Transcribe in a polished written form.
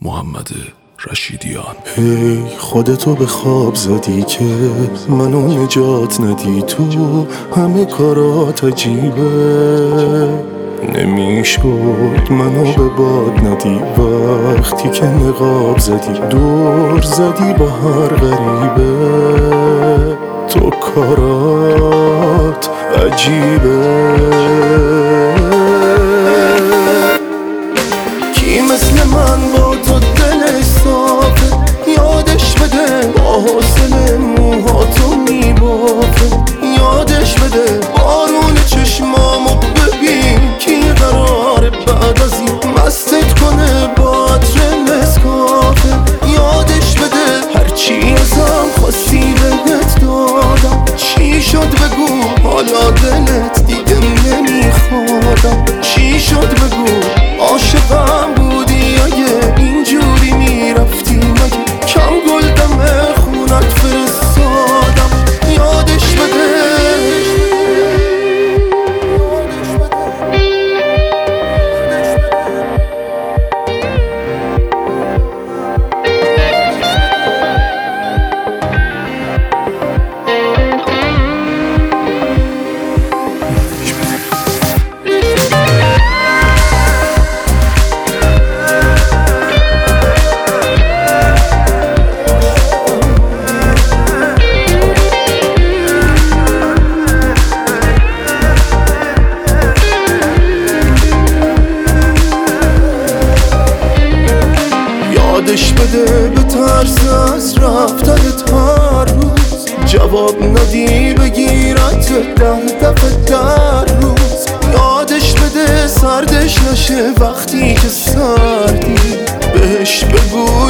محمد رشیدیان. هی خودتو به خواب زدی که منو نجات ندی، تو همه کارات عجیبه. نمیشد منو به باد ندی وقتی که نقاب زدی، دور زدی با هر غریبه. تو کارات عجیبه. کی مثل من با تو دلش صافه، یادش بده با حسن موهاتو میبافه. یادش بده بارون چشمامو ببین، کی قراره بعد از این مستت کنه با عطر نسکافه. یادش بده هرچی ازم خواستی بهت دادم، چی شد بگو حالا دلت دیگه نمیخوادم. چی شد بگو عاشقم بودی اگه اینجوری میرفتی، مگه کم گل دم خونت فرستادم. یادش بده. یادش بده به ترس از رفتنت هر روز جواب ندی بگیرت 10 دفعه در روز. یادش بده سردش نشه وقتی که سردی، بهش بگو